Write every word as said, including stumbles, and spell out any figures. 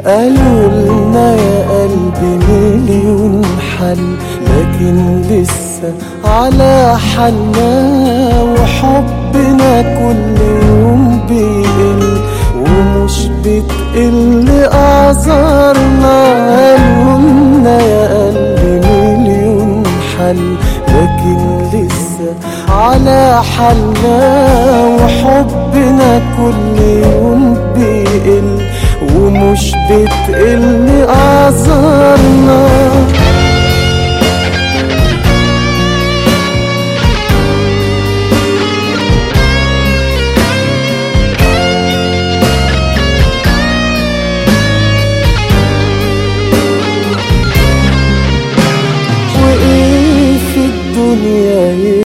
قالوا لنا يا قلبي مليون حل، لكن لسه على حالنا، وحبنا كل يوم بيقل ومش بتقل أعذارنا. قالوا لنا يا قلبي مليون حل، لكن لسه على حالنا، وحبنا كل يوم بيقل ومش بتقل أعذارنا.